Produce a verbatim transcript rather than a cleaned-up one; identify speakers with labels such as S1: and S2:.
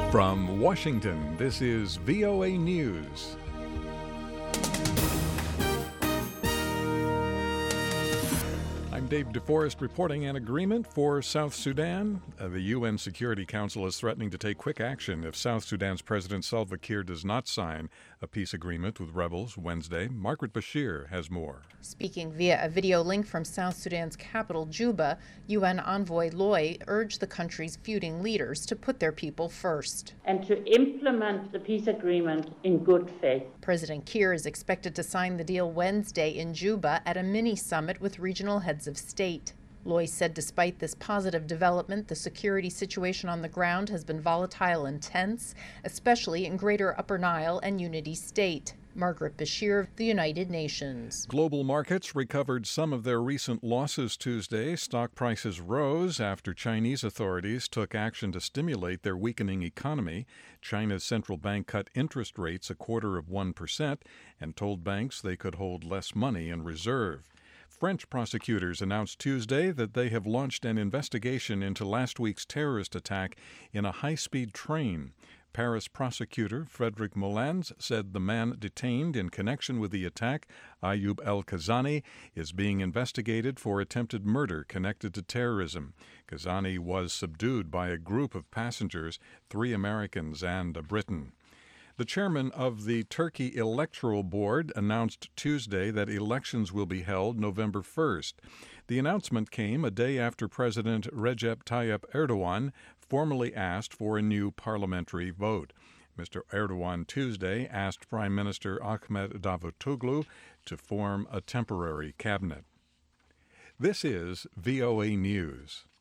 S1: From Washington, this is V O A News. I'm Dave DeForest reporting an agreement for South Sudan. Uh, the U N Security Council is threatening to take quick action if South Sudan's President Salva Kiir does not sign a peace agreement with rebels Wednesday. Margaret Bashir has more.
S2: Speaking via a video link from South Sudan's capital, Juba, U N envoy Loy urged the country's feuding leaders to put their people first
S3: and to implement the peace agreement in good faith.
S2: President Kiir is expected to sign the deal Wednesday in Juba at a mini-summit with regional heads of state. Loy said despite this positive development, the security situation on the ground has been volatile and tense, especially in Greater Upper Nile and Unity State. Margaret Bashir, The United Nations.
S1: Global markets recovered some of their recent losses Tuesday. Stock prices rose after Chinese authorities took action to stimulate their weakening economy. China's central bank cut interest rates a quarter of one percent and told banks they could hold less money in reserve. French prosecutors announced Tuesday that they have launched an investigation into last week's terrorist attack in a high-speed train. Paris prosecutor Frédéric Molins said the man detained in connection with the attack, Ayoub El-Kazani, is being investigated for attempted murder connected to terrorism. Kazani was subdued by a group of passengers, three Americans and a Briton. The chairman of the Turkey Electoral Board announced Tuesday that elections will be held November first. The announcement came a day after President Recep Tayyip Erdogan formally asked for a new parliamentary vote. Mister Erdogan Tuesday asked Prime Minister Ahmet Davutoglu to form a temporary cabinet. This is V O A News.